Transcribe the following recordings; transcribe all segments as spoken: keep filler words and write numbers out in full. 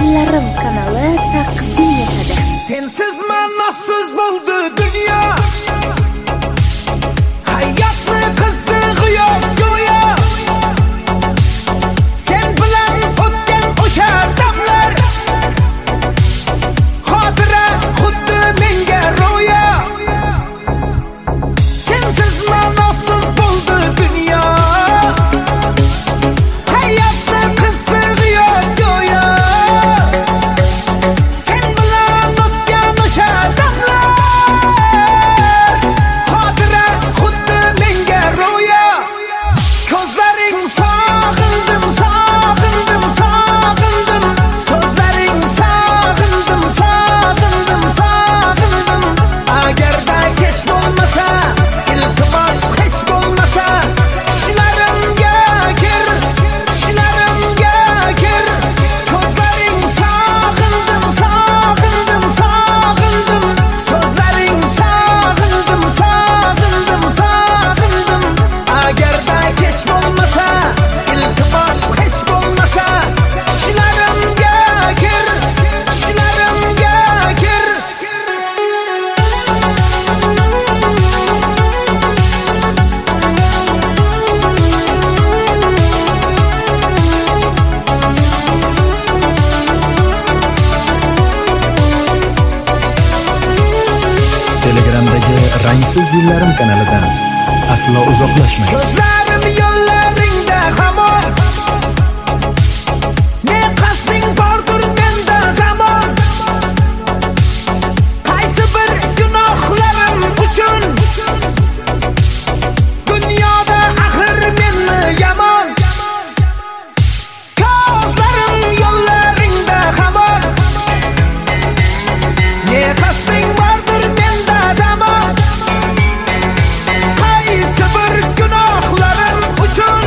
Zillarim kanali taqdim etadi. Sensiz ma'nosiz bo'ldi dunyo. Hayotni qizig'iyo go'yo. Sen bilan o'tgan o'sha damlar. Xotira xuddi menga ro'yo. Sensiz ma'nosiz bo'ldi dunyo. Hayotni qizig'iyo go'yo. Sen bilan o'tgan o'sha damlar. Xotira xuddi menga ro'yo. Ko'zlaring sog'indim, sog'indim, sog'indim. So'zlaring sog'indim, sog'indim, sog'indim. Agarda kech bo'lmasa, iltimos hech bo'lmasa, tushlarimga kir, tushlarimga kir. Ko'zlaring sog'indim, sog'indim, sog'indim. So'zlaring sog'indim, sog'indim, sog'indim. Agarda kech bo'lmasa, iltimos hech bo'lmasa, tushlarimga kir, tushlarimga kir. Telegramdagi Rangsiz zillarim kanalidan aslo uzoqlashmang. Ko'zlarim yo'llaringda hamon. Ne qasding bordir menda zamon. Qaysi bir gunohlarim uchun dunyoda axir meni yomon. Ko'zlarim yo'llaringda hamon. Ne qasding bordir menda zamon. Qaysi bir gunohlarim uchun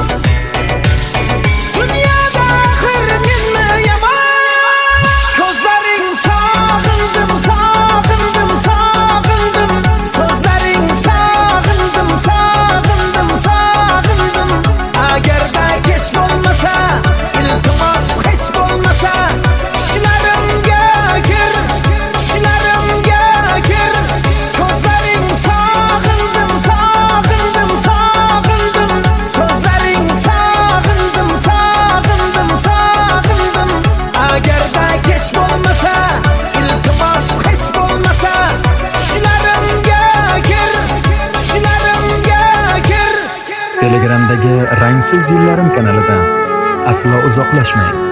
dunyoda axir meni yomon. Ko'zlaring sog'indim, sog'indim, sog'indim. So'zlaring sog'indim, sog'indim, sog'indim. Agarda kech bo'lmasa, iltimos hech bo'lmasa, tushlarimga kir, tushlarimga kir. Ko'zlaring sog'indim, sog'indim, sog'indim. So'zlaring sog'indim, sog'indim, sog'indim. Agarda kech bo'lmasa, iltimos hech bo'lmasa, tushlarimga kir, tushlarimga kir. Telegramdagi Rangsiz zillarim kanalidan aslo uzoqlashmang.